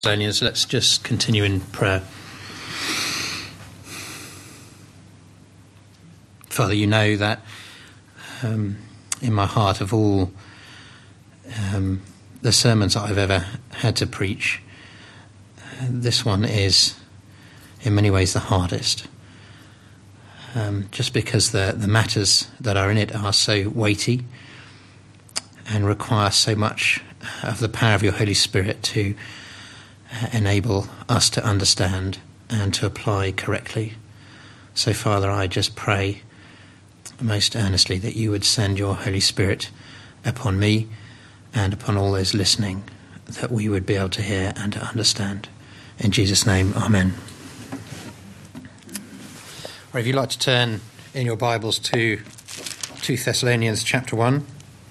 Thessalonians, let's just continue in prayer. Father, you know that in my heart of all the sermons that I've ever had to preach, this one is in many ways the hardest. Just because the matters that are in it are so weighty and require so much of the power of your Holy Spirit to enable us to understand and to apply correctly. So, Father, I just pray most earnestly that you would send your Holy Spirit upon me and upon all those listening, that we would be able to hear and to understand. In Jesus' name, amen. Or if you'd like to turn in your Bibles to 2 Thessalonians chapter 1.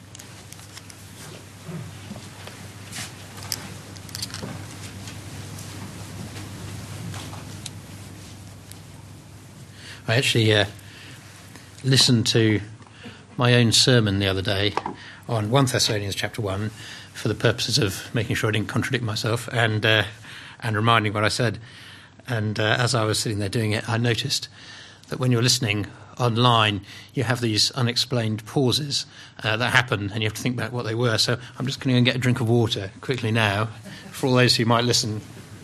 I actually listened to my own sermon the other day on 1 Thessalonians chapter 1 for the purposes of making sure I didn't contradict myself and reminding what I said. And as I was sitting there doing it, I noticed that when you're listening online, you have these unexplained pauses that happen, and you have to think back what they were. So I'm just going to go and get a drink of water quickly now for all those who might listen.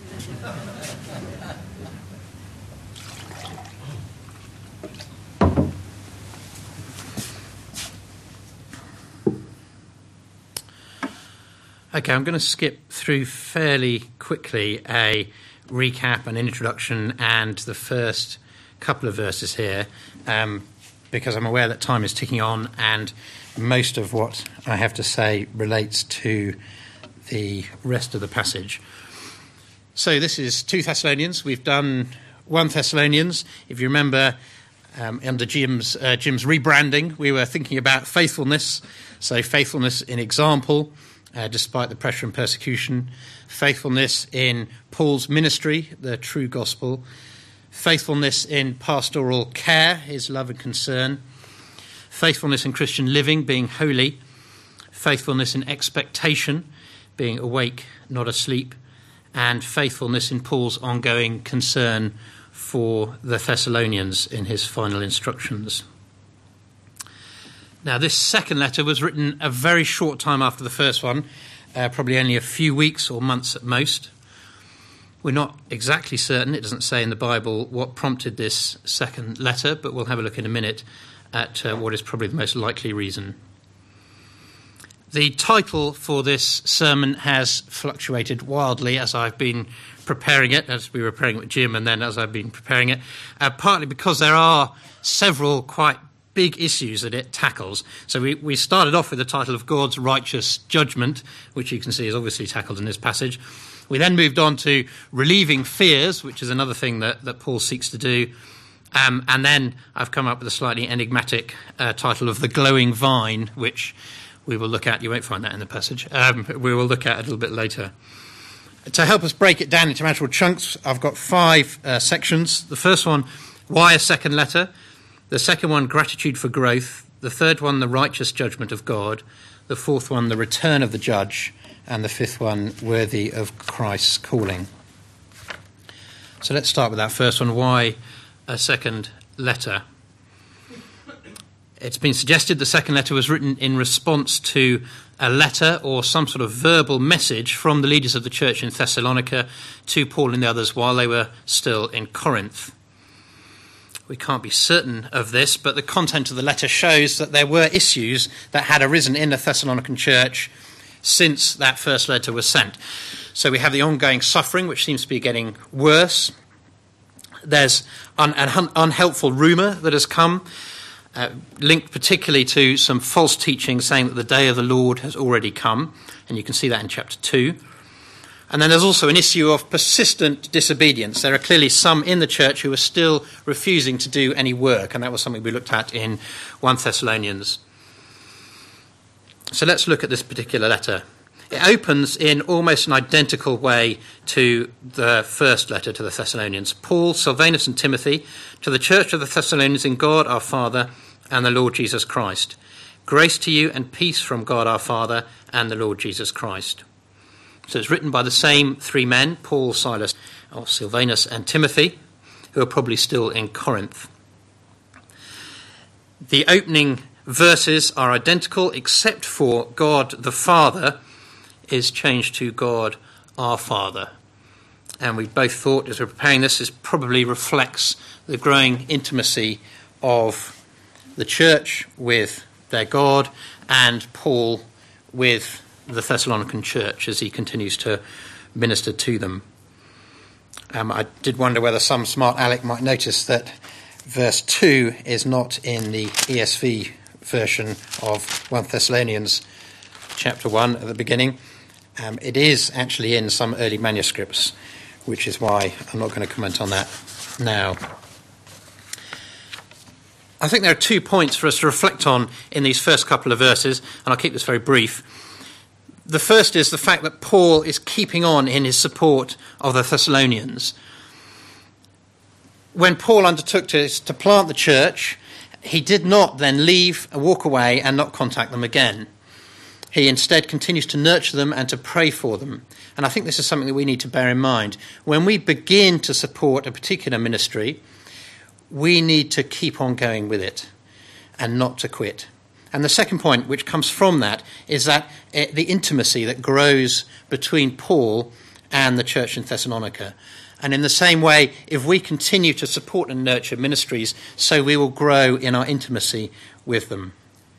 Okay, I'm going to skip through fairly quickly a recap, an introduction, and the first couple of verses here, because I'm aware that time is ticking on, and most of what I have to say relates to the rest of the passage. So this is 2 Thessalonians. We've done 1 Thessalonians. If you remember, under Jim's rebranding, we were thinking about faithfulness. So faithfulness in example, despite the pressure and persecution, faithfulness in Paul's ministry, the true gospel, faithfulness in pastoral care, his love and concern, faithfulness in Christian living, being holy, faithfulness in expectation, being awake, not asleep, and faithfulness in Paul's ongoing concern for the Thessalonians in his final instructions. Now, this second letter was written a very short time after the first one, probably only a few weeks or months at most. We're not exactly certain, it doesn't say in the Bible, what prompted this second letter, but we'll have a look in a minute at what is probably the most likely reason. The title for this sermon has fluctuated wildly as I've been preparing it, as we were preparing it with Jim, and then as I've been preparing it, partly because there are several quite big issues that it tackles. So we started off with the title of God's Righteous Judgment, which you can see is obviously tackled in this passage. We then moved on to Relieving Fears, which is another thing that Paul seeks to do. And then I've come up with a slightly enigmatic title of The Glowing Vine, which we will look at. You won't find that in the passage. We will look at a little bit later. To help us break it down into manageable chunks, I've got 5 sections. The first one, why a second letter? The second one, gratitude for growth. The third one, the righteous judgment of God. The fourth one, the return of the judge. And the fifth one, worthy of Christ's calling. So let's start with that first one, why a second letter? It's been suggested the second letter was written in response to a letter or some sort of verbal message from the leaders of the church in Thessalonica to Paul and the others while they were still in Corinth. We can't be certain of this, but the content of the letter shows that there were issues that had arisen in the Thessalonican church since that first letter was sent. So we have the ongoing suffering, which seems to be getting worse. There's an unhelpful rumour that has come, linked particularly to some false teaching saying that the day of the Lord has already come, and you can see that in chapter 2. And then there's also an issue of persistent disobedience. There are clearly some in the church who are still refusing to do any work, and that was something we looked at in 1 Thessalonians. So let's look at this particular letter. It opens in almost an identical way to the first letter to the Thessalonians. Paul, Silvanus and Timothy, to the church of the Thessalonians in God our Father and the Lord Jesus Christ. Grace to you and peace from God our Father and the Lord Jesus Christ. So it's written by the same three men, Paul, Silas, or Silvanus, and Timothy, who are probably still in Corinth. The opening verses are identical, except for God the Father is changed to God our Father. And we both thought, as we're preparing this probably reflects the growing intimacy of the church with their God and Paul with the Thessalonican church as he continues to minister to them. I did wonder whether some smart aleck might notice that verse 2 is not in the ESV version of 1 Thessalonians chapter 1 at the beginning. It is actually in some early manuscripts, which is why I'm not going to comment on that now. I think there are 2 points for us to reflect on in these first couple of verses, and I'll keep this very brief. The first is the fact that Paul is keeping on in his support of the Thessalonians. When Paul undertook to plant the church, he did not then leave, walk away, and not contact them again. He instead continues to nurture them and to pray for them. And I think this is something that we need to bear in mind. When we begin to support a particular ministry, we need to keep on going with it and not to quit. And the second point, which comes from that, is that the intimacy that grows between Paul and the church in Thessalonica. And in the same way, if we continue to support and nurture ministries, so we will grow in our intimacy with them.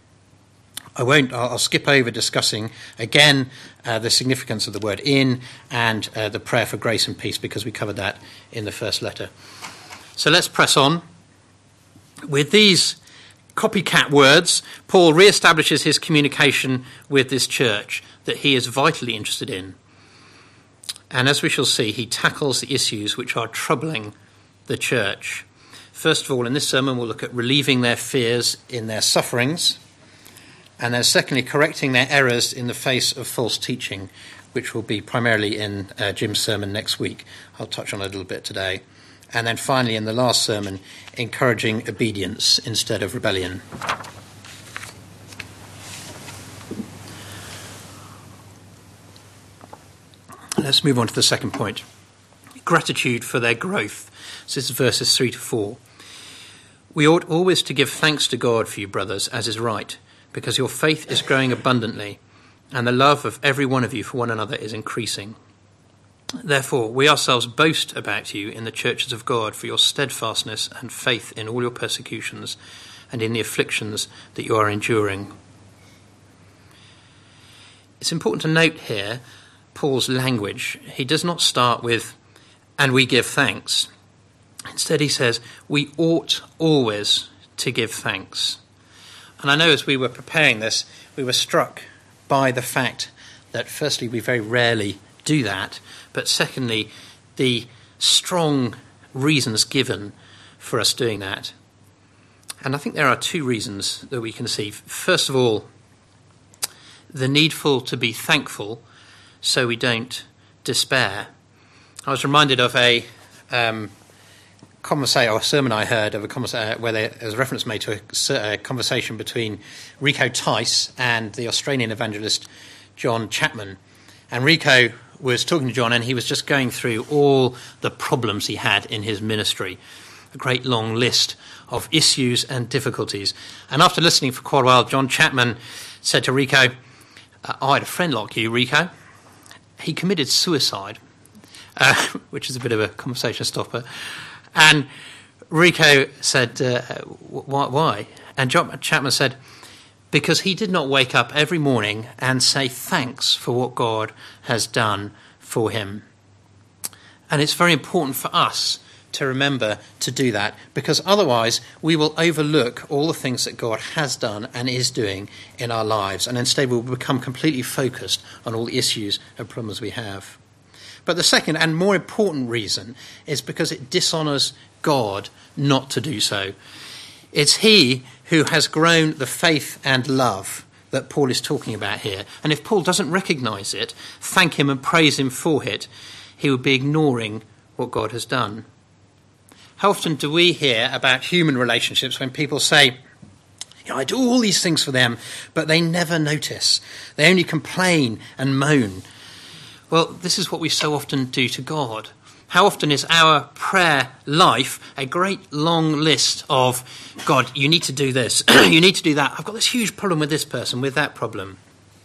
I'll skip over discussing again the significance of the word in and the prayer for grace and peace, because we covered that in the first letter. So let's press on. With these copycat words, Paul reestablishes his communication with this church that he is vitally interested in. And as we shall see, he tackles the issues which are troubling the church. First of all, in this sermon, we'll look at relieving their fears in their sufferings. And then secondly, correcting their errors in the face of false teaching, which will be primarily in Jim's sermon next week. I'll touch on it a little bit today. And then finally, in the last sermon, encouraging obedience instead of rebellion. Let's move on to the second point. Gratitude for their growth. So this is verses 3 to 4. We ought always to give thanks to God for you, brothers, as is right, because your faith is growing abundantly, and the love of every one of you for one another is increasing. Therefore, we ourselves boast about you in the churches of God for your steadfastness and faith in all your persecutions and in the afflictions that you are enduring. It's important to note here Paul's language. He does not start with, and we give thanks. Instead, he says, we ought always to give thanks. And I know as we were preparing this, we were struck by the fact that firstly, we very rarely do that, but secondly, the strong reasons given for us doing that. And I think there are 2 reasons that we can see. First of all, the needful to be thankful so we don't despair. I was reminded of a sermon I heard of where there was a reference made to a conversation between Rico Tice and the Australian evangelist John Chapman. And Rico was talking to John, and he was just going through all the problems he had in his ministry, a great long list of issues and difficulties. And after listening for quite a while, John Chapman said to Rico, I had a friend like you, Rico. He committed suicide, which is a bit of a conversation stopper. And Rico said, why? And John Chapman said, because he did not wake up every morning and say thanks for what God has done for him. And it's very important for us to remember to do that, because otherwise we will overlook all the things that God has done and is doing in our lives, and instead we'll become completely focused on all the issues and problems we have. But the second and more important reason is because it dishonours God not to do so. It's he who has grown the faith and love that Paul is talking about here. And if Paul doesn't recognise it, thank him and praise him for it, he would be ignoring what God has done. How often do we hear about human relationships when people say, I do all these things for them, but they never notice. They only complain and moan. Well, this is what we so often do to God. How often is our prayer life a great long list of, God, you need to do this, you need to do that. I've got this huge problem with this person, with that problem.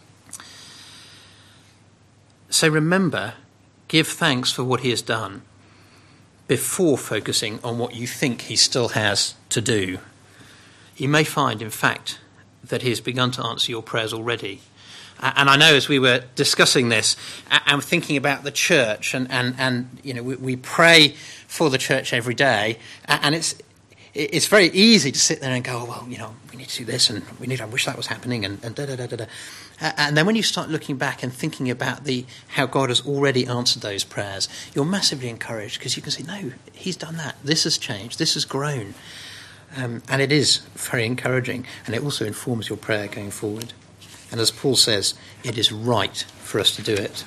So remember, give thanks for what he has done before focusing on what you think he still has to do. You may find, in fact, that he has begun to answer your prayers already. And I know as we were discussing this and thinking about the church, and you know, we pray for the church every day, and it's very easy to sit there and go, oh, well, you know, we need to do this, and I wish that was happening, and da da da da da. And then when you start looking back and thinking about how God has already answered those prayers, you're massively encouraged because you can see, no, he's done that. This has changed. This has grown. And it is very encouraging, and it also informs your prayer going forward. And as Paul says, it is right for us to do it.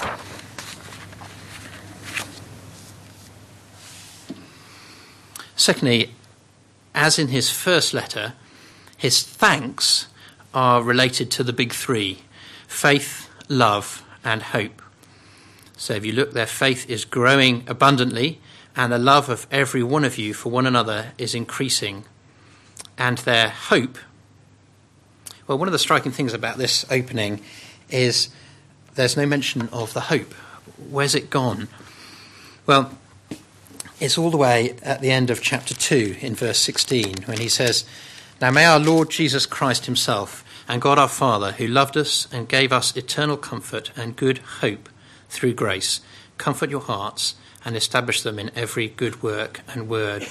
Secondly, as in his first letter, his thanks are related to the big three: faith, love, and hope. So if you look there, faith is growing abundantly, and the love of every one of you for one another is increasing. And their hope, well, one of the striking things about this opening is there's no mention of the hope. Where's it gone? Well, it's all the way at the end of chapter 2 in verse 16 when he says, "Now may our Lord Jesus Christ himself and God our Father, who loved us and gave us eternal comfort and good hope through grace, comfort your hearts and establish them in every good work and word."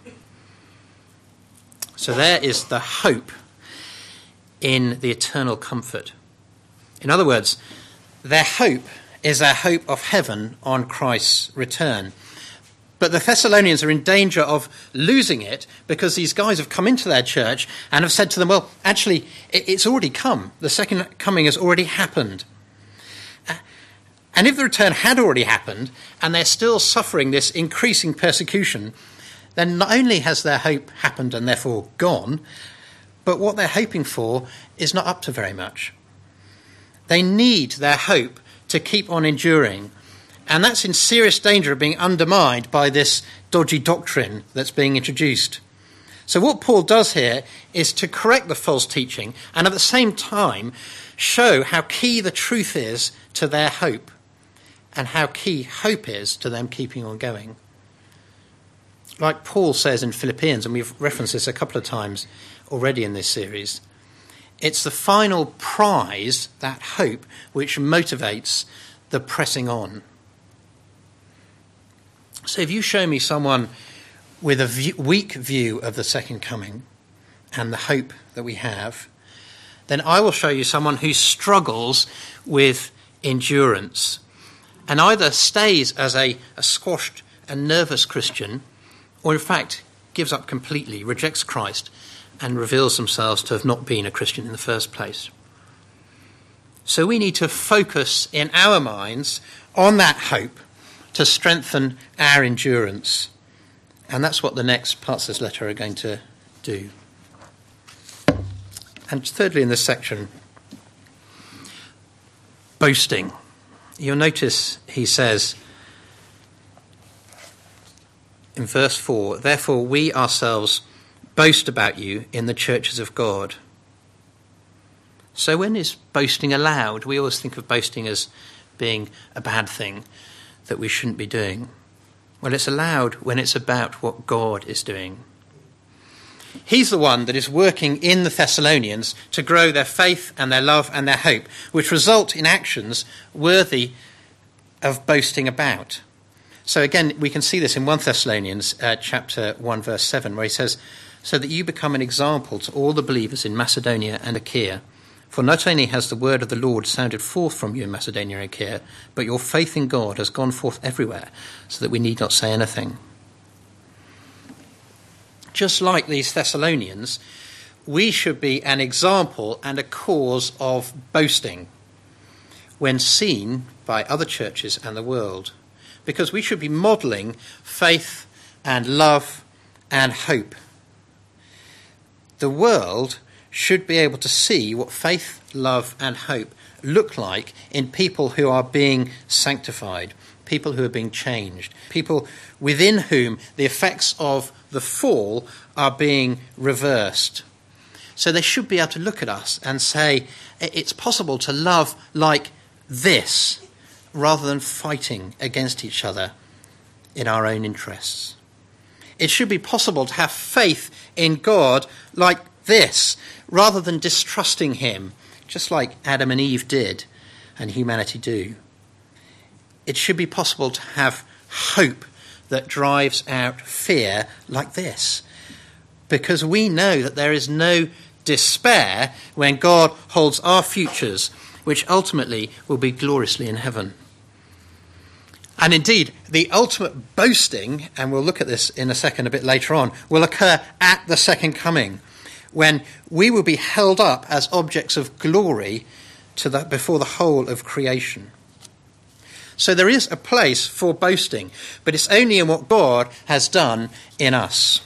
So there is the hope in the eternal comfort. In other words, their hope is their hope of heaven on Christ's return. But the Thessalonians are in danger of losing it because these guys have come into their church and have said to them, well, actually, it's already come. The second coming has already happened. And if the return had already happened and they're still suffering this increasing persecution, then not only has their hope happened and therefore gone, but what they're hoping for is not up to very much. They need their hope to keep on enduring, and that's in serious danger of being undermined by this dodgy doctrine that's being introduced. So what Paul does here is to correct the false teaching and at the same time show how key the truth is to their hope and how key hope is to them keeping on going. Like Paul says in Philippians, and we've referenced this a couple of times already in this series, it's the final prize, that hope, which motivates the pressing on. So if you show me someone with a weak view of the second coming and the hope that we have, then I will show you someone who struggles with endurance and either stays as a squashed and nervous Christian, or in fact gives up completely, rejects Christ, and reveals themselves to have not been a Christian in the first place. So we need to focus in our minds on that hope to strengthen our endurance. And that's what the next parts of this letter are going to do. And thirdly in this section, boasting. You'll notice he says in verse 4, "Therefore we ourselves boast about you in the churches of God." So when is boasting allowed? We always think of boasting as being a bad thing that we shouldn't be doing. Well, it's allowed when it's about what God is doing. He's the one that is working in the Thessalonians to grow their faith and their love and their hope, which result in actions worthy of boasting about. So again, we can see this in 1 Thessalonians chapter 1, verse 7, where he says, "So that you become an example to all the believers in Macedonia and Achaia. For not only has the word of the Lord sounded forth from you in Macedonia and Achaia, but your faith in God has gone forth everywhere, so that we need not say anything." Just like these Thessalonians, we should be an example and a cause of boasting when seen by other churches and the world, because we should be modelling faith and love and hope. The world should be able to see what faith, love and hope look like in people who are being sanctified, people who are being changed, people within whom the effects of the fall are being reversed. So they should be able to look at us and say, it's possible to love like this rather than fighting against each other in our own interests. It should be possible to have faith in God like this rather than distrusting him, just like Adam and Eve did and humanity do. It should be possible to have hope that drives out fear like this, because we know that there is no despair when God holds our futures, which ultimately will be gloriously in heaven. And indeed, the ultimate boasting, and we'll look at this in a second a bit later on, will occur at the second coming, when we will be held up as objects of glory before the whole of creation. So there is a place for boasting, but it's only in what God has done in us.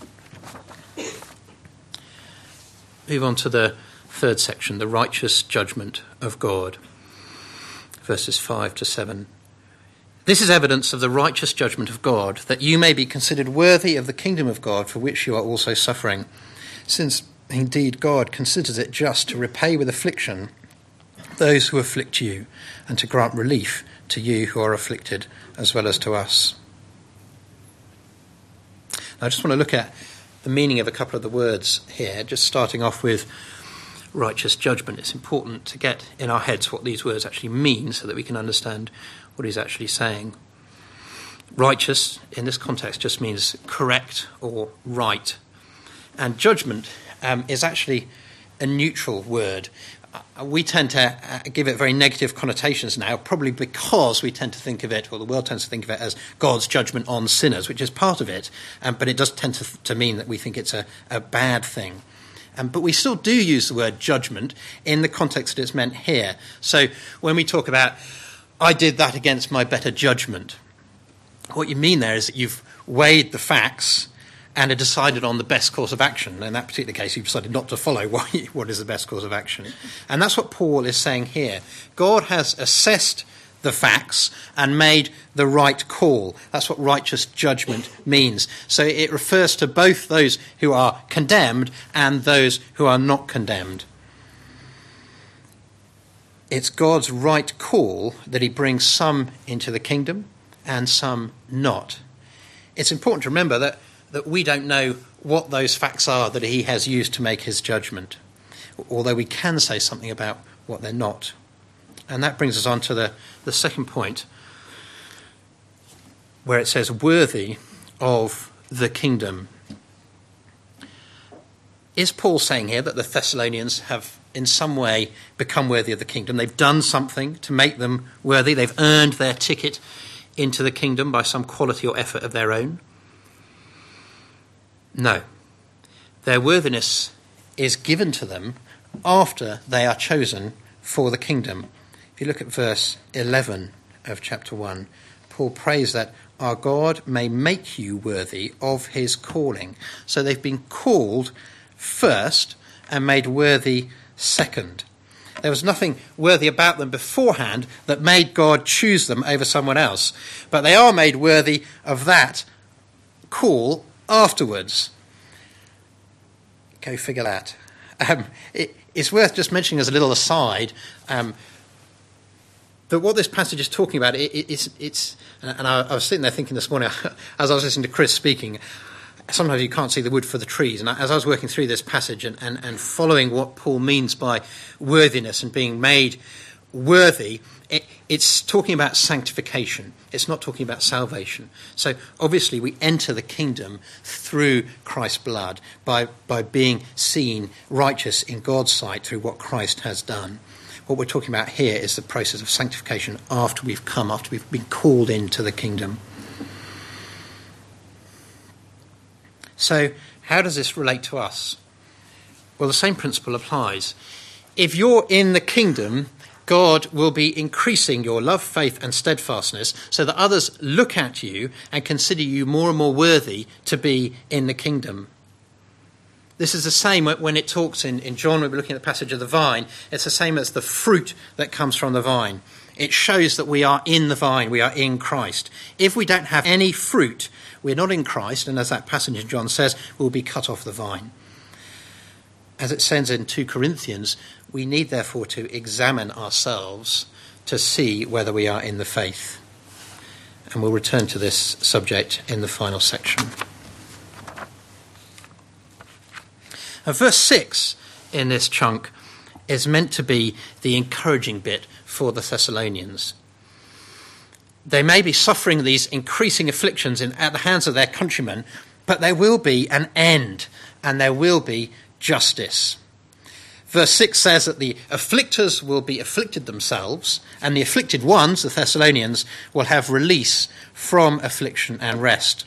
Move on to the third section, the righteous judgment of God. Verses 5 to 7. This is evidence of the righteous judgment of God, that you may be considered worthy of the kingdom of God for which you are also suffering, since indeed God considers it just to repay with affliction those who afflict you, and to grant relief to you who are afflicted, as well as to us. Now, I just want to look at the meaning of a couple of the words here, just starting off with righteous judgment. It's important to get in our heads what these words actually mean so that we can understand what he's actually saying. Righteous, in this context, just means correct or right. And judgment is actually a neutral word. We tend to give it very negative connotations now, probably because we tend to think of it, or the world tends to think of it, as God's judgment on sinners, which is part of it, but it does tend to mean that we think it's a bad thing. But we still do use the word judgment in the context that it's meant here. So when we talk about, I did that against my better judgment, what you mean there is that you've weighed the facts and have decided on the best course of action. In that particular case, you've decided not to follow what is the best course of action. And that's what Paul is saying here. God has assessed the facts and made the right call. That's what righteous judgment means. So it refers to both those who are condemned and those who are not condemned. It's God's right call that he brings some into the kingdom and some not. It's important to remember that we don't know what those facts are that he has used to make his judgment, although we can say something about what they're not. And that brings us on to the second point, where it says, worthy of the kingdom. Is Paul saying here that the Thessalonians have in some way become worthy of the kingdom? They've done something to make them worthy. They've earned their ticket into the kingdom by some quality or effort of their own? No. Their worthiness is given to them after they are chosen for the kingdom. If you look at verse 11 of chapter 1, Paul prays that our God may make you worthy of his calling. So they've been called first and made worthy second. There was nothing worthy about them beforehand that made God choose them over someone else. But they are made worthy of that call afterwards. Go figure that. It's worth just mentioning as a little aside that what this passage is talking about, it's and I was sitting there thinking this morning as I was listening to Chris speaking, sometimes you can't see the wood for the trees. And as I was working through this passage and following what Paul means by worthiness and being made worthy, it's talking about sanctification. It's not talking about salvation. So obviously we enter the kingdom through Christ's blood by being seen righteous in God's sight through what Christ has done. What we're talking about here is the process of sanctification after we've been called into the kingdom. So how does this relate to us? Well, the same principle applies. If you're in the kingdom, God will be increasing your love, faith and steadfastness so that others look at you and consider you more and more worthy to be in the kingdom. This is the same when it talks in John, when we're looking at the passage of the vine. It's the same as the fruit that comes from the vine. It shows that we are in the vine, we are in Christ. If we don't have any fruit, we're not in Christ, and as that passage in John says, we'll be cut off the vine. As it says in 2 Corinthians, we need therefore to examine ourselves to see whether we are in the faith. And we'll return to this subject in the final section. And verse 6 in this chunk is meant to be the encouraging bit for the Thessalonians. They may be suffering these increasing afflictions at the hands of their countrymen, but there will be an end and there will be justice. Verse 6 says that the afflictors will be afflicted themselves, and the afflicted ones, the Thessalonians, will have release from affliction and rest.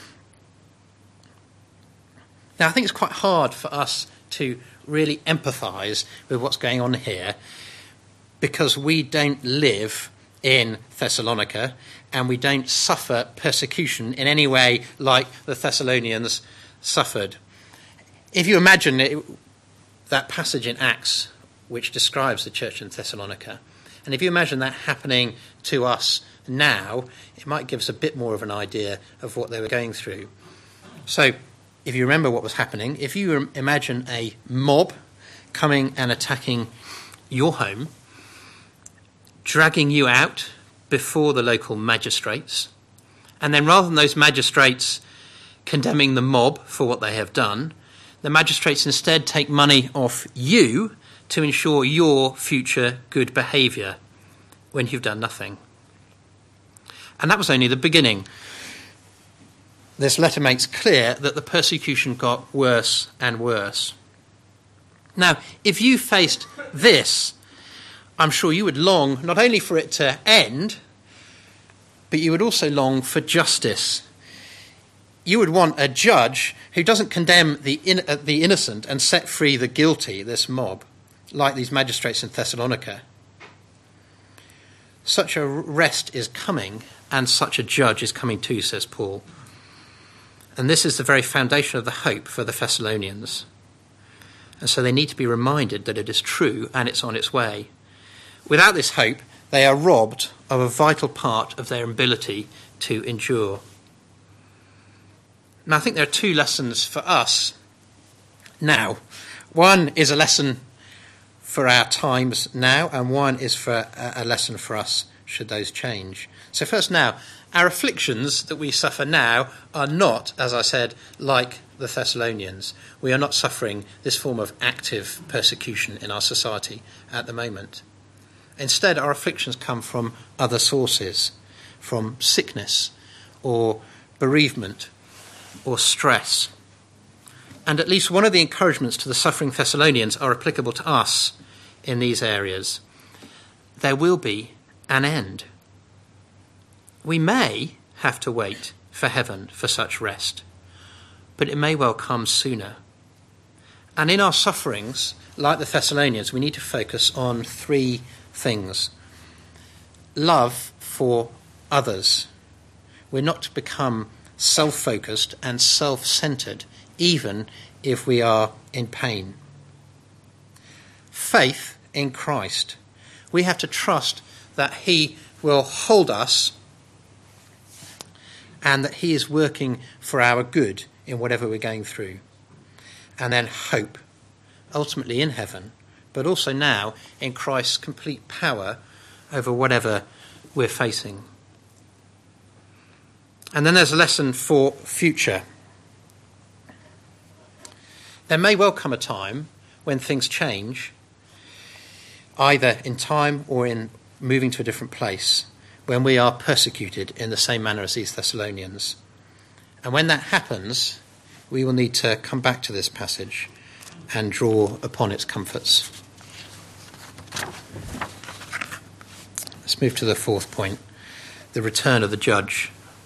Now, I think it's quite hard for us to really empathise with what's going on here because we don't live in Thessalonica and we don't suffer persecution in any way like the Thessalonians suffered. If you imagine that passage in Acts which describes the church in Thessalonica, and if you imagine that happening to us now, it might give us a bit more of an idea of what they were going through. So, if you remember what was happening, if you imagine a mob coming and attacking your home, dragging you out before the local magistrates, and then rather than those magistrates condemning the mob for what they have done, the magistrates instead take money off you to ensure your future good behaviour when you've done nothing. And that was only the beginning. This letter makes clear that the persecution got worse and worse. Now, if you faced this, I'm sure you would long not only for it to end, but you would also long for justice. You would want a judge who doesn't condemn the innocent and set free the guilty, this mob, like these magistrates in Thessalonica. Such a rest is coming, and such a judge is coming too, says Paul. And this is the very foundation of the hope for the Thessalonians. And so they need to be reminded that it is true and it's on its way. Without this hope, they are robbed of a vital part of their ability to endure. Now, I think there are two lessons for us now. One is a lesson for our times now, and one is for a lesson for us should those change. So first now, our afflictions that we suffer now are not, as I said, like the Thessalonians. We are not suffering this form of active persecution in our society at the moment. Instead, our afflictions come from other sources, from sickness or bereavement or stress. And at least one of the encouragements to the suffering Thessalonians are applicable to us in these areas. There will be an end. We may have to wait for heaven for such rest, but it may well come sooner. And in our sufferings, like the Thessalonians, we need to focus on three things. Love for others. We're not to become self-focused and self-centred, even if we are in pain. Faith in Christ. We have to trust that he will hold us and that he is working for our good in whatever we're going through. And then hope, ultimately in heaven, but also now in Christ's complete power over whatever we're facing. And then there's a lesson for future. There may well come a time when things change, either in time or in moving to a different place, when we are persecuted in the same manner as these Thessalonians. And when that happens, we will need to come back to this passage and draw upon its comforts. Let's move to the fourth point, the return of the judge.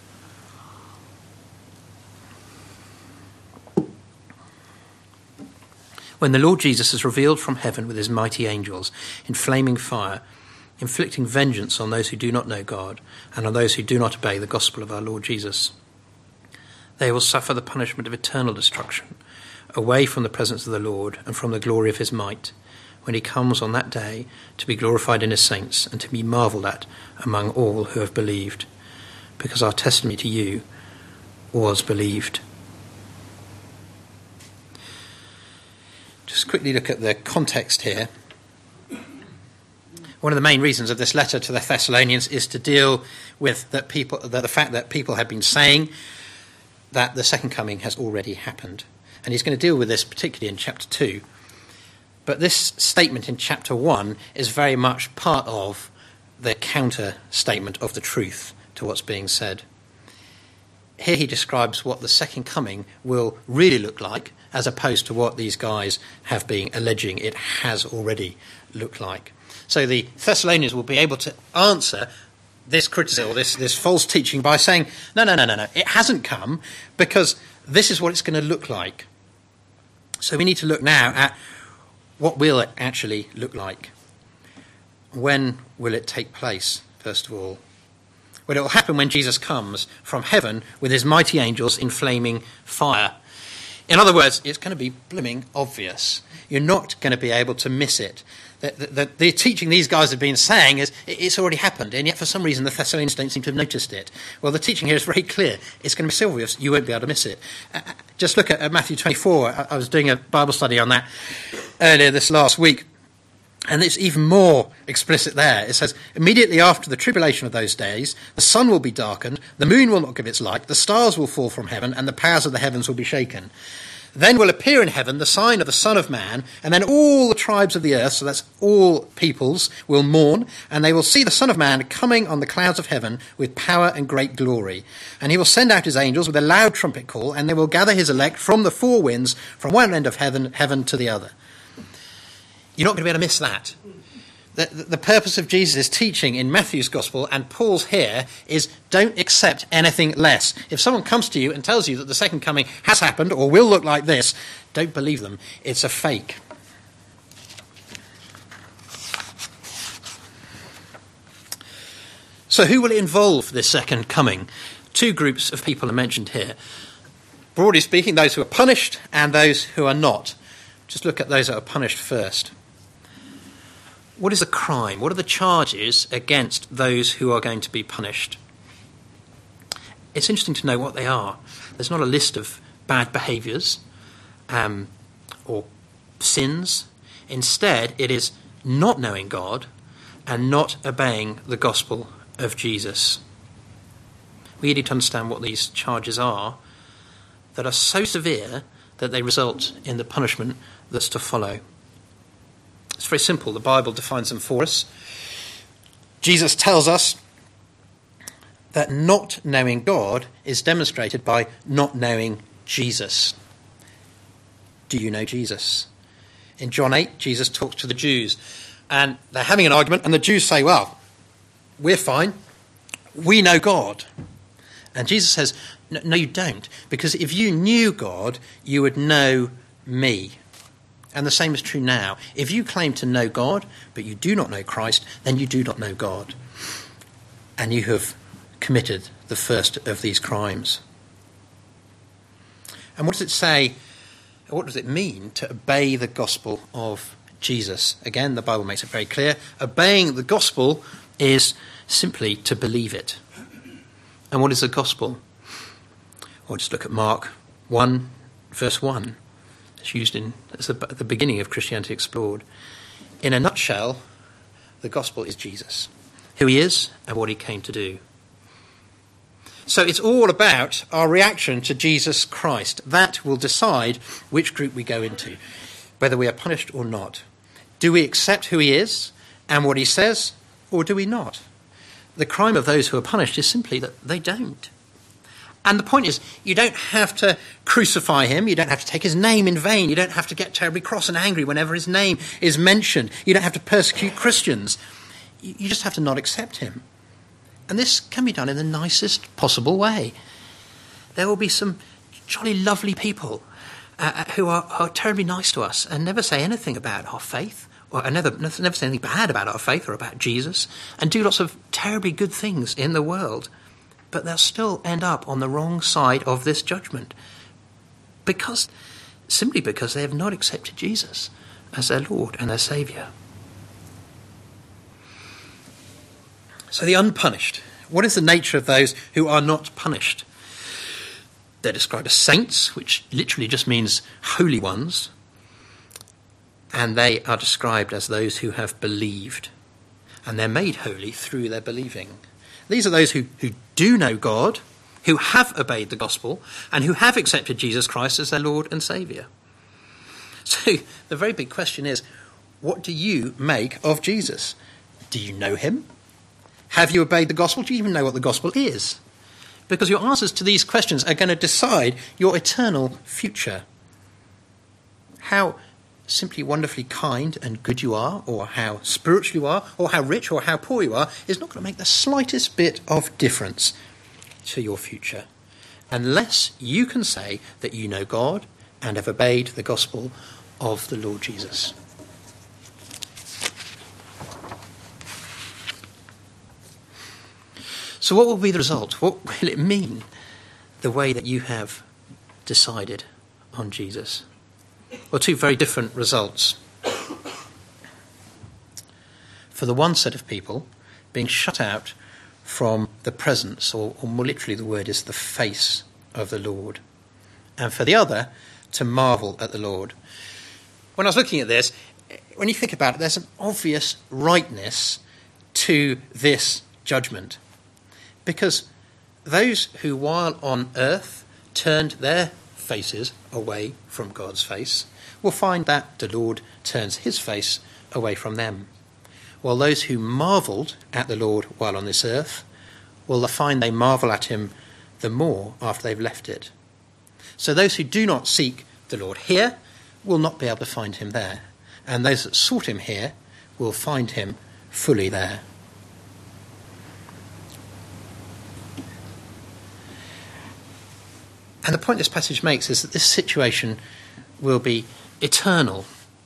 When the Lord Jesus is revealed from heaven with his mighty angels in flaming fire, inflicting vengeance on those who do not know God and on those who do not obey the gospel of our Lord Jesus. They will suffer the punishment of eternal destruction away from the presence of the Lord and from the glory of his might, when he comes on that day to be glorified in his saints and to be marvelled at among all who have believed, because our testimony to you was believed. Just quickly look at the context here. One of the main reasons of this letter to the Thessalonians is to deal with the fact that people had been saying that the second coming has already happened. And he's going to deal with this particularly in chapter 2. But this statement in chapter 1 is very much part of the counter statement of the truth to what's being said. Here he describes what the second coming will really look like, as opposed to what these guys have been alleging it has already looked like. So the Thessalonians will be able to answer this criticism, or this false teaching, by saying, no, it hasn't come, because this is what it's going to look like. So we need to look now at what will it actually look like. When will it take place, first of all? Well, it will happen when Jesus comes from heaven with his mighty angels in flaming fire. In other words, it's going to be blooming obvious. You're not going to be able to miss it. The teaching these guys have been saying is it's already happened, and yet for some reason the Thessalonians don't seem to have noticed it. Well, the teaching here is very clear. It's going to be so obvious you won't be able to miss it. Just look at Matthew 24. I was doing a Bible study on that earlier this last week, and it's even more explicit there. It says, immediately after the tribulation of those days, the sun will be darkened, the moon will not give its light, the stars will fall from heaven, and the powers of the heavens will be shaken. Then will appear in heaven the sign of the Son of Man, and then all the tribes of the earth, so that's all peoples, will mourn, and they will see the Son of Man coming on the clouds of heaven with power and great glory. And he will send out his angels with a loud trumpet call, and they will gather his elect from the four winds, from one end of heaven to the other. You're not going to be able to miss that. The purpose of Jesus' teaching in Matthew's Gospel and Paul's here is don't accept anything less. If someone comes to you and tells you that the second coming has happened or will look like this, don't believe them. It's a fake. So who will it involve, this second coming? Two groups of people are mentioned here. Broadly speaking, those who are punished and those who are not. Just look at those that are punished first. What is the crime? What are the charges against those who are going to be punished? It's interesting to know what they are. There's not a list of bad behaviours or sins. Instead, it is not knowing God and not obeying the gospel of Jesus. We need to understand what these charges are that are so severe that they result in the punishment that's to follow. It's very simple. The Bible defines them for us. Jesus tells us that not knowing God is demonstrated by not knowing Jesus. Do you know Jesus? In John 8, Jesus talks to the Jews, and they're having an argument, and the Jews say, well, we're fine. We know God. And Jesus says, no, you don't, because if you knew God, you would know me. And the same is true now. If you claim to know God, but you do not know Christ, then you do not know God. And you have committed the first of these crimes. And what does it say, what does it mean to obey the gospel of Jesus? Again, the Bible makes it very clear. Obeying the gospel is simply to believe it. And what is the gospel? Well, just look at Mark 1, verse 1. It's used as the beginning of Christianity Explored. In a nutshell, the gospel is Jesus, who he is and what he came to do. So it's all about our reaction to Jesus Christ. That will decide which group we go into, whether we are punished or not. Do we accept who he is and what he says, or do we not? The crime of those who are punished is simply that they don't. And the point is, you don't have to crucify him. You don't have to take his name in vain. You don't have to get terribly cross and angry whenever his name is mentioned. You don't have to persecute Christians. You just have to not accept him. And this can be done in the nicest possible way. There will be some jolly lovely people who are terribly nice to us and never say anything about our faith, or never say anything bad about our faith or about Jesus, and do lots of terribly good things in the world. But they'll still end up on the wrong side of this judgment, because simply because they have not accepted Jesus as their Lord and their Saviour. So the unpunished. What is the nature of those who are not punished? They're described as saints, which literally just means holy ones. And they are described as those who have believed. And they're made holy through their believing. These are those who do know God, who have obeyed the gospel, and who have accepted Jesus Christ as their Lord and Saviour. So the very big question is, what do you make of Jesus? Do you know him? Have you obeyed the gospel? Do you even know what the gospel is? Because your answers to these questions are going to decide your eternal future. How simply wonderfully kind and good you are, or how spiritual you are, or how rich or how poor you are, is not going to make the slightest bit of difference to your future, unless you can say that you know God and have obeyed the gospel of the Lord Jesus. So what will be the result? What will it mean, the way that you have decided on Jesus? Well, two very different results. For the one set of people, being shut out from the presence, or more literally the word is the face of the Lord. And for the other, to marvel at the Lord. When I was looking at this, when you think about it, there's an obvious rightness to this judgment. Because those who while on earth turned their faces away from God's face will find that the Lord turns his face away from them. While those who marvelled at the Lord while on this earth will find they marvel at him the more after they've left it. So those who do not seek the Lord here will not be able to find him there. And those that sought him here will find him fully there. And the point this passage makes is that this situation will be eternal.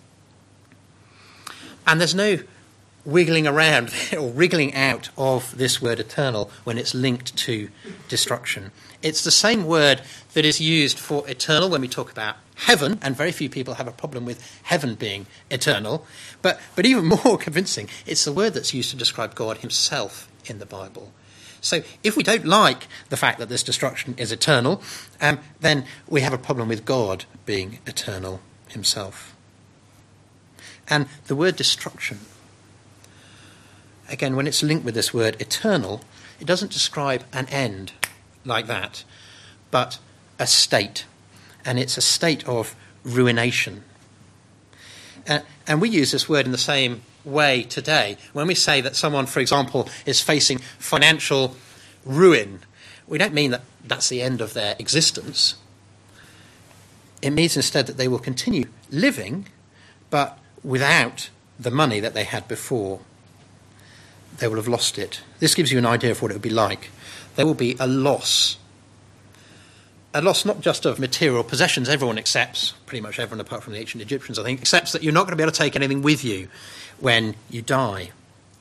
And there's no wiggling around or wriggling out of this word eternal when it's linked to destruction. It's the same word that is used for eternal when we talk about heaven, and very few people have a problem with heaven being eternal. But even more convincing, it's the word that's used to describe God himself in the Bible. So if we don't like the fact that this destruction is eternal, then we have a problem with God being eternal himself. And the word destruction, again, when it's linked with this word eternal, it doesn't describe an end like that, but a state. And it's a state of ruination. And we use this word in the same way today. When we say that someone, for example, is facing financial ruin, we don't mean that that's the end of their existence. It means instead that they will continue living, but without the money that they had before. They will have lost it. This gives you an idea of what it would be like. There will be a loss. A loss not just of material possessions. Everyone accepts, pretty much everyone apart from the ancient Egyptians, I think, accepts that you're not going to be able to take anything with you when you die.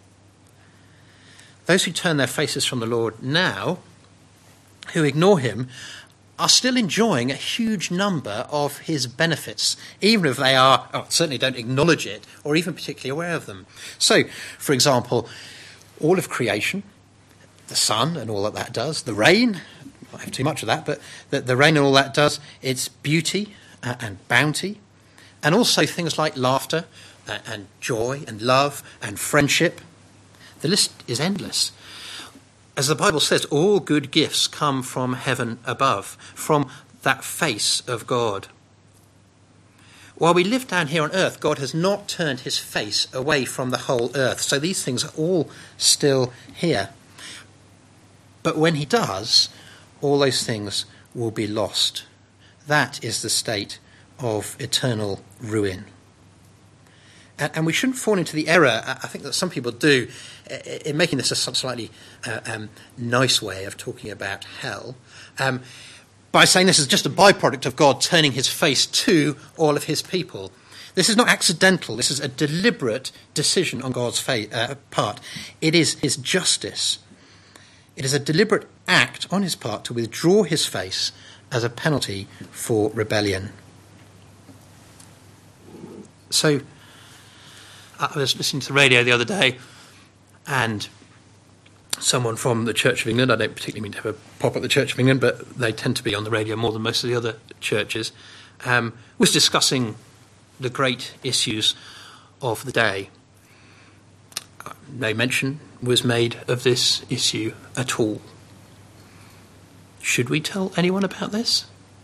Those who turn their faces from the Lord now, who ignore him, are still enjoying a huge number of his benefits, even if they certainly don't acknowledge it or even particularly aware of them. So, for example, all of creation, the sun and all that does, the rain, I don't have too much of that, but the rain and all that does, its beauty and bounty, and also things like laughter and joy and love and friendship. The list is endless. As the Bible says, all good gifts come from heaven above, from that face of God. While we live down here on earth, God has not turned his face away from the whole earth. So these things are all still here. But when he does, all those things will be lost. That is the state of eternal ruin. And we shouldn't fall into the error, I think that some people do, in making this a slightly nice way of talking about hell, by saying this is just a byproduct of God turning his face to all of his people. This is not accidental. This is a deliberate decision on God's part. It is his justice. It is a deliberate act on his part to withdraw his face as a penalty for rebellion. So I was listening to the radio the other day, and someone from the Church of England, I don't particularly mean to have a pop at the Church of England, but they tend to be on the radio more than most of the other churches, was discussing the great issues of the day. No mention was made of this issue at all. Should we tell anyone about this?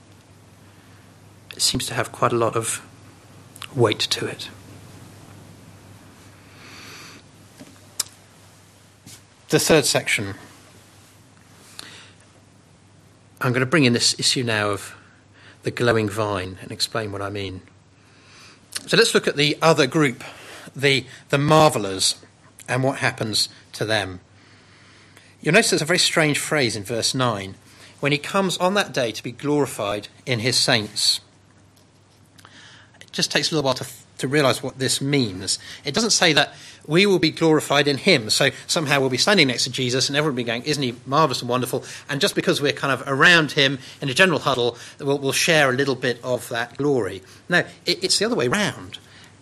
It seems to have quite a lot of weight to it. The third section. I'm going to bring in this issue now of the glowing vine and explain what I mean. So let's look at the other group, the marvellers, and what happens to them. You'll notice there's a very strange phrase in verse 9. When he comes on that day to be glorified in his saints. It just takes a little while to realise what this means. It doesn't say that we will be glorified in him, so somehow we'll be standing next to Jesus and everyone will be going, isn't he marvellous and wonderful? And just because we're kind of around him in a general huddle, we'll share a little bit of that glory. No, it's the other way round.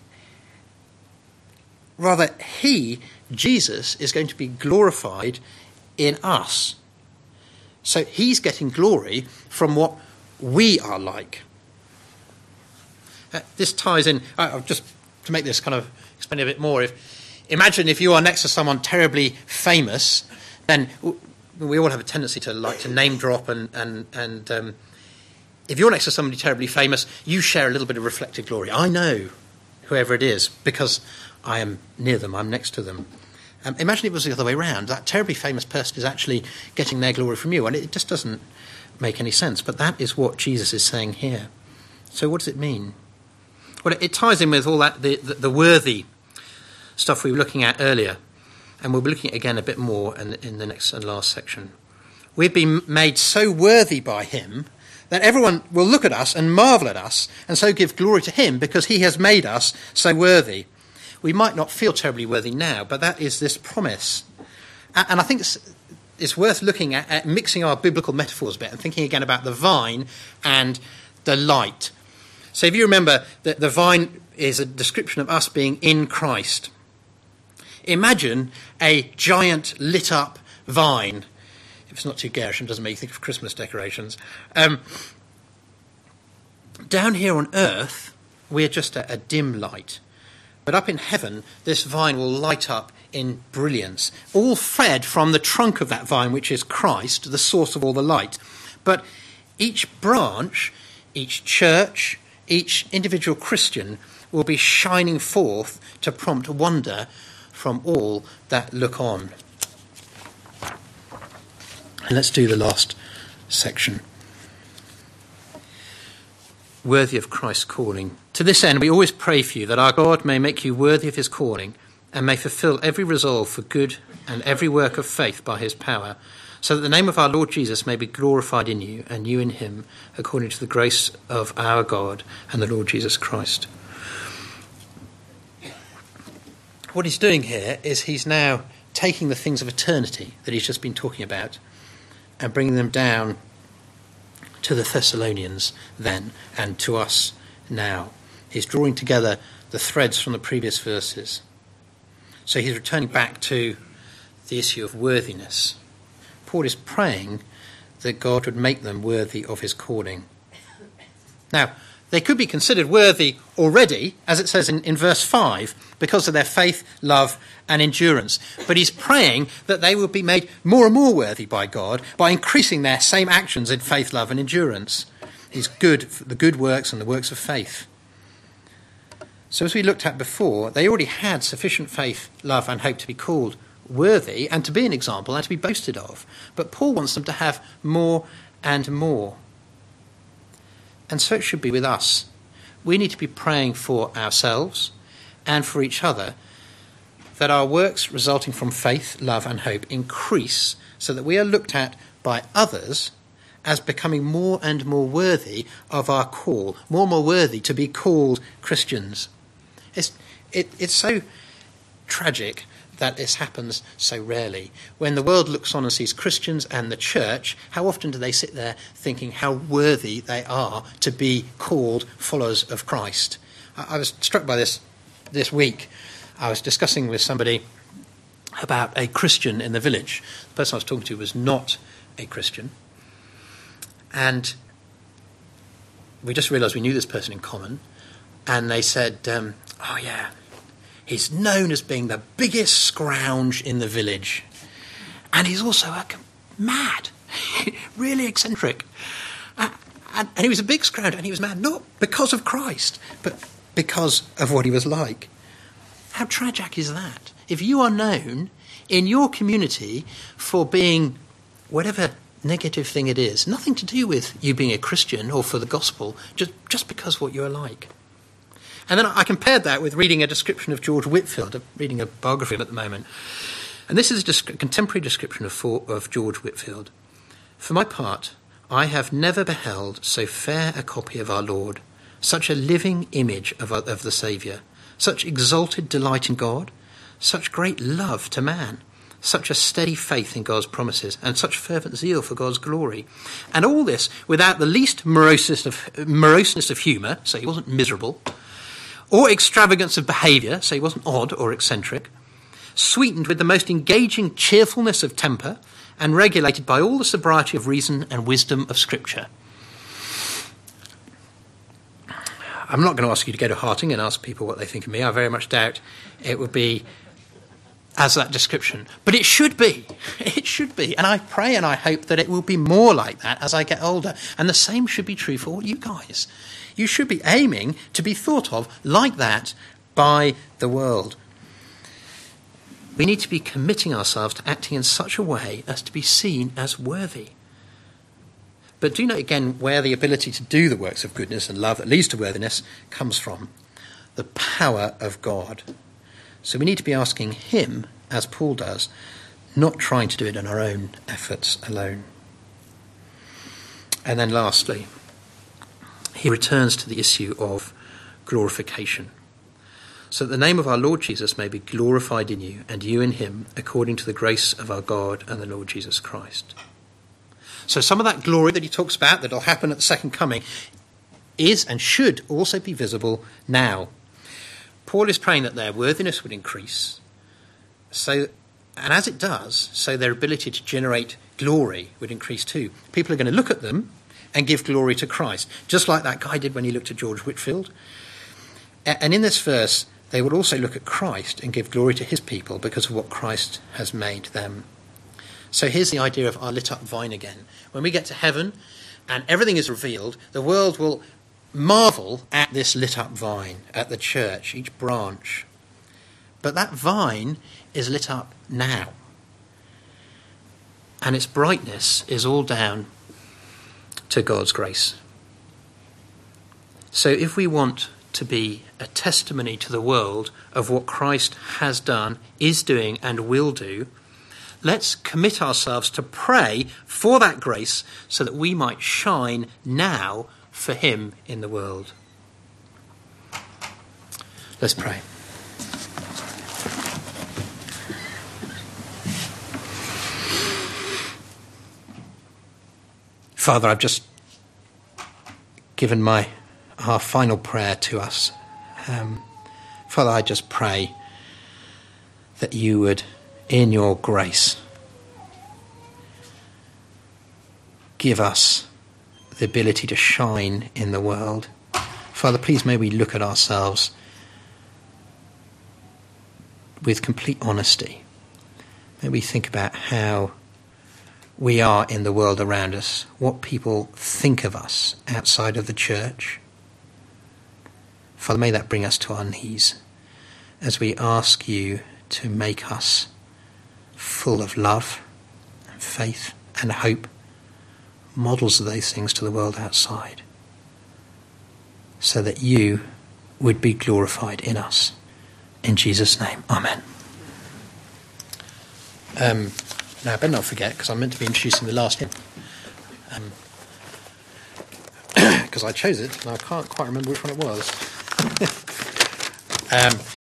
Rather, Jesus, is going to be glorified in us. So he's getting glory from what we are like. This ties in, just to make this kind of explain a bit more, imagine if you are next to someone terribly famous, then we all have a tendency to like to name drop and if you're next to somebody terribly famous, you share a little bit of reflected glory. I know whoever it is because I am near them, I'm next to them. Imagine it was the other way around. That terribly famous person is actually getting their glory from you, and it just doesn't make any sense. But that is what Jesus is saying here. So what does it mean? Well, it ties in with all that the worthy stuff we were looking at earlier, and we'll be looking at again a bit more in the next and last section. We've been made so worthy by him that everyone will look at us and marvel at us, and so give glory to him because he has made us so worthy. We might not feel terribly worthy now, but that is this promise. And I think it's worth looking at mixing our biblical metaphors a bit and thinking again about the vine and the light. So if you remember that the vine is a description of us being in Christ. Imagine a giant lit up vine. If it's not too garish and doesn't make you think of Christmas decorations. Down here on earth, we're just a dim light. But up in heaven, this vine will light up in brilliance, all fed from the trunk of that vine, which is Christ, the source of all the light. But each branch, each church, each individual Christian will be shining forth to prompt wonder from all that look on. And let's do the last section. Worthy of Christ's calling. To this end, we always pray for you that our God may make you worthy of his calling and may fulfill every resolve for good and every work of faith by his power, so that the name of our Lord Jesus may be glorified in you and you in him, according to the grace of our God and the Lord Jesus Christ. What he's doing here is he's now taking the things of eternity that he's just been talking about and bringing them down to the Thessalonians then and to us now. He's drawing together the threads from the previous verses. So he's returning back to the issue of worthiness. Paul is praying that God would make them worthy of his calling. Now, they could be considered worthy already, as it says in verse 5, because of their faith, love, and endurance. But he's praying that they will be made more and more worthy by God by increasing their same actions in faith, love, and endurance. He's good for the good works and the works of faith. So as we looked at before, they already had sufficient faith, love, and hope to be called worthy and to be an example and to be boasted of. But Paul wants them to have more and more. And so it should be with us. We need to be praying for ourselves and for each other that our works resulting from faith, love and hope increase so that we are looked at by others as becoming more and more worthy of our call, more and more worthy to be called Christians. It's so tragic that this happens so rarely. When the world looks on and sees Christians and the church, how often do they sit there thinking how worthy they are to be called followers of Christ? I was struck by this week. I was discussing with somebody about a Christian in the village. The person I was talking to was not a Christian. And we just realised we knew this person in common. And they said, oh yeah, he's known as being the biggest scrounge in the village. And he's also mad, really eccentric. And he was a big scrounge and he was mad, not because of Christ, but because of what he was like. How tragic is that? If you are known in your community for being whatever negative thing it is, nothing to do with you being a Christian or for the gospel, just because what you are like. And then I compared that with reading a description of George Whitefield, reading a biography of him at the moment. And this is a contemporary description of George Whitefield. For my part, I have never beheld so fair a copy of our Lord, such a living image of the Saviour, such exalted delight in God, such great love to man, such a steady faith in God's promises, and such fervent zeal for God's glory. And all this without the least moroseness of humour, so he wasn't miserable, or extravagance of behaviour, so he wasn't odd or eccentric, sweetened with the most engaging cheerfulness of temper, and regulated by all the sobriety of reason and wisdom of Scripture. I'm not going to ask you to go to Harting and ask people what they think of me. I very much doubt it would be as that description. But it should be. It should be. And I pray and I hope that it will be more like that as I get older. And the same should be true for all you guys. You should be aiming to be thought of like that by the world. We need to be committing ourselves to acting in such a way as to be seen as worthy. But do note again where the ability to do the works of goodness and love that leads to worthiness comes from. The power of God. So we need to be asking him, as Paul does, not trying to do it in our own efforts alone. And then lastly, he returns to the issue of glorification. So that the name of our Lord Jesus may be glorified in you, and you in him, according to the grace of our God and the Lord Jesus Christ. So some of that glory that he talks about that will happen at the second coming is and should also be visible now. Paul is praying that their worthiness would increase, and as it does, so their ability to generate glory would increase too. People are going to look at them and give glory to Christ, just like that guy did when he looked at George Whitefield. And in this verse, they will also look at Christ and give glory to his people because of what Christ has made them. So here's the idea of our lit up vine again. When we get to heaven and everything is revealed, the world will marvel at this lit up vine, at the church, each branch. But that vine is lit up now. And its brightness is all down to God's grace. So if we want to be a testimony to the world of what Christ has done, is doing and will do, let's commit ourselves to pray for that grace so that we might shine now for him in the world. Let's pray. Father, I've just given our final prayer to us. Father, I just pray that you would, in your grace, give us the ability to shine in the world. Father, please may we look at ourselves with complete honesty. May we think about how we are in the world around us, what people think of us outside of the church. Father, may that bring us to our knees as we ask you to make us full of love and faith and hope, models of those things to the world outside, so that you would be glorified in us. In Jesus' name, amen. Now, I better not forget, because I'm meant to be introducing the last hymn. Because I chose it, and I can't quite remember which one it was.